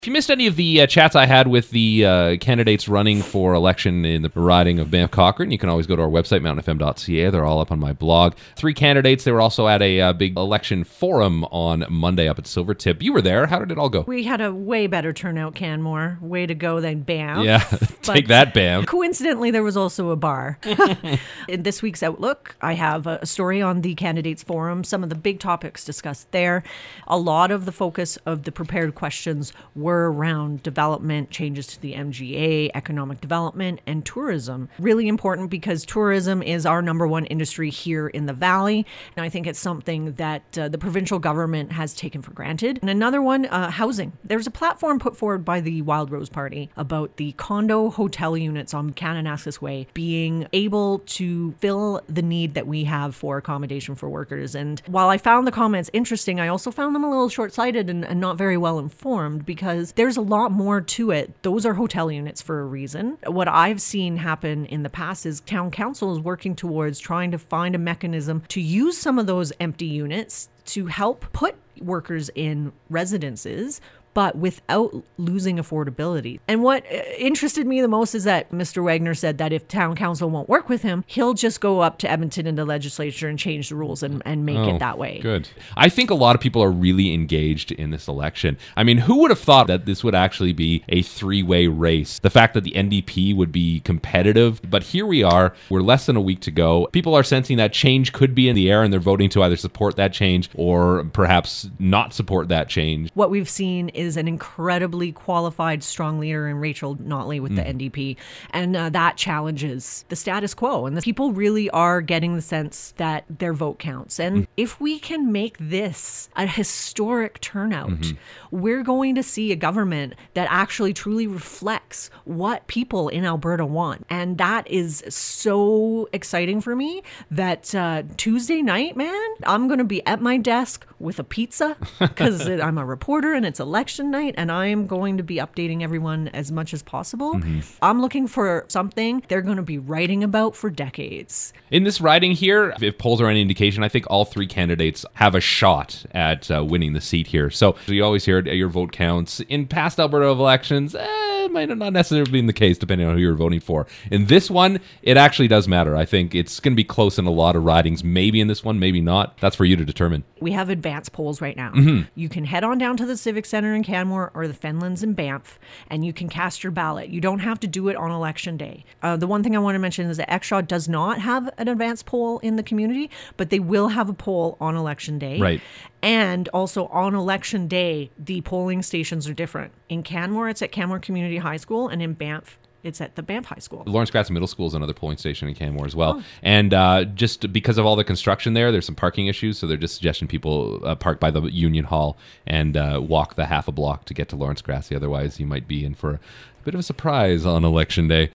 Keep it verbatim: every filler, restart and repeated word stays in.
If you missed any of the uh, chats I had with the uh, candidates running for election in the riding of Banff Cochrane, you can always go to our website, mountain f m dot c a. They're all up on my blog. Three candidates. They were also at a uh, big election forum on Monday up at Silvertip. You were there. How did it all go? We had a way better turnout, Canmore. Way to go than Banff. Yeah, take that, Banff. Coincidentally, there was also a bar. In this week's Outlook, I have a story on the candidates forum, some of the big topics discussed there. A lot of the focus of the prepared questions were around development, changes to the M G A, economic development, and tourism. Really important because tourism is our number one industry here in the Valley. And I think it's something that uh, the provincial government has taken for granted. And another one, uh, housing. There's a platform put forward by the Wild Rose Party about the condo hotel units on Kananaskis Way being able to fill the need that we have for accommodation for workers. And while I found the comments interesting, I also found them a little short-sighted and, and not very well informed because there's a lot more to it. Those are hotel units for a reason. What I've seen happen in the past is town council is working towards trying to find a mechanism to use some of those empty units to help put workers in residences, but without losing affordability. And what interested me the most is that Mister Wagner said that if town council won't work with him, he'll just go up to Edmonton in the legislature and change the rules and, and make oh, it that way. Good. I think a lot of people are really engaged in this election. I mean, who would have thought that this would actually be a three-way race? The fact that the N D P would be competitive, but here we are. We're less than a week to go. People are sensing that change could be in the air, and they're voting to either support that change or perhaps not support that change. What we've seen is an incredibly qualified, strong leader in Rachel Notley with mm. the N D P. And uh, that challenges the status quo. And the people really are getting the sense that their vote counts. And mm. if we can make this a historic turnout, mm-hmm. we're going to see a government that actually truly reflects what people in Alberta want. And that is so exciting for me that uh, Tuesday night, man, I'm going to be at my desk with a pizza because I'm a reporter and it's election night and I'm going to be updating everyone as much as possible. Mm-hmm. I'm looking for something they're going to be writing about for decades. In this riding here, if polls are any indication, I think all three candidates have a shot at uh, winning the seat here. So, so you always hear it, your vote counts. In past Alberta elections, eh, it might not necessarily be the case depending on who you're voting for. In this one, it actually does matter. I think it's going to be close in a lot of ridings. Maybe in this one, maybe not. That's for you to determine. We have advanced polls right now. Mm-hmm. You can head on down to the Civic Centre in Canmore or the Fenlands in Banff, and you can cast your ballot. You don't have to do it on election day. Uh, the one thing I want to mention is that Exshaw does not have an advanced poll in the community, but they will have a poll on election day. Right. And also on election day, the polling stations are different. In Canmore, it's at Canmore Community High School, and in Banff, it's at the Banff High School. Lawrence Gratz Middle School is another polling station in Canmore as well. Oh. And uh, just because of all the construction there, there's some parking issues, so they're just suggesting people uh, park by the Union Hall and uh, walk the half a block to get to Lawrence Gratz. Otherwise, you might be in for a bit of a surprise on election day.